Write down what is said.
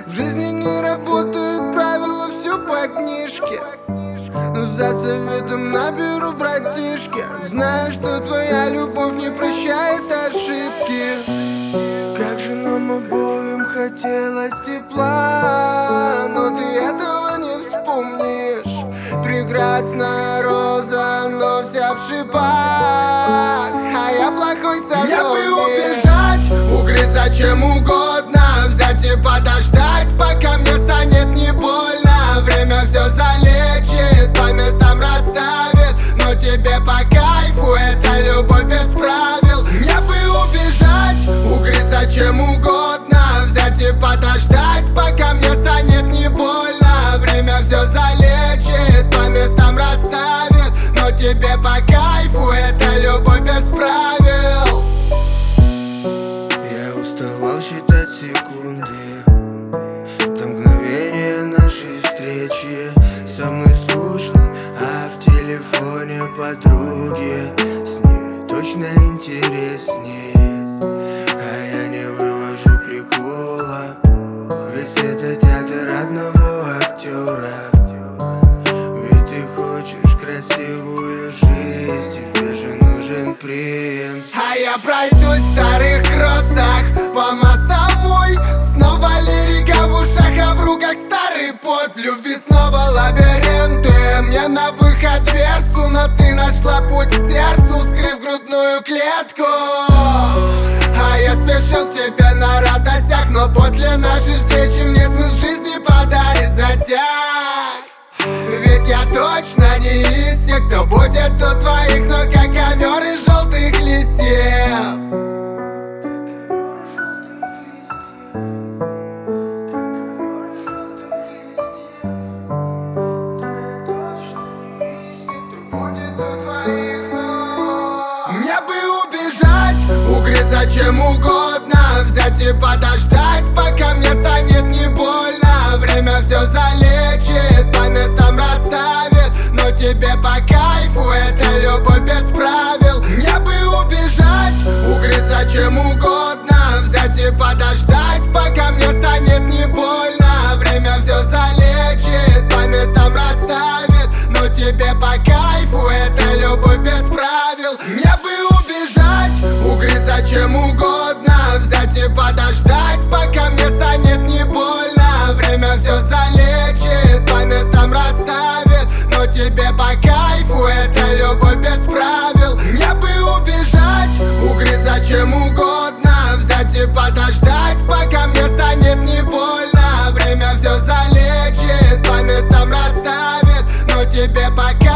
В жизни не работают правила, все по книжке. За советом наберу братишки. Знаю, что твоя любовь не прощает ошибки. Как же нам обоим хотелось тепла, но ты этого не вспомнишь. Прекрасная роза, но вся в шипах, а я плохой садовник. Мне бы убежать, угрызать чем угодно, взять и подождать, пока мне станет не больно. Время все залечит, по местам расставит, но тебе по кайфу, это любовь без правил. Мне бы убежать, угрызать чем угодно, взять и подождать, пока мне станет не больно. Время все залечит, по местам расставит, но тебе по кайфу, это любовь без правил. Я уставал считать секунды до мгновения нашей встречи. Со мной скучно, а в телефоне подруги, с ними точно интересней. А я не вывожу прикола, ведь это театр одного актера. Ведь ты хочешь красивую жизнь, тебе же нужен принц. А я пройдусь в старых кроссах по мостовой. Снова лирика в ушах, а в руках старый пот любви. Снова лабиринты, мне на выход дверцу, но ты нашла путь к сердцу, скрыв грудную клетку. А я спешил к тебе на радостях, но после нашей встречи мне смысл жизни подарит затяг. Ведь я точно не из тех, кто будет у твоих ног, как ковер из желтых листьев. Мне бы убежать, угрызать чем угодно, взять и подождать, пока мне станет не больно. Время все залечит, по местам расставит, но тебе по кайфу, это любовь без правил. Мне бы убежать, угрызать чем угодно, взять и подождать, пока мне станет не больно. Время все залечит, по местам расставит, но тебе по кайфу, это любовь без правил. Мне бы убежать, угрызать чем угодно, взять и подождать, пока мне станет не больно. Время все залечит, по местам расставит, но тебе по кайфу, это любовь без правил. Мне бы убежать, угрызать чем угодно, взять и подождать, пока мне станет не больно. Время все залечит, по местам расставит, но тебе по кайфу.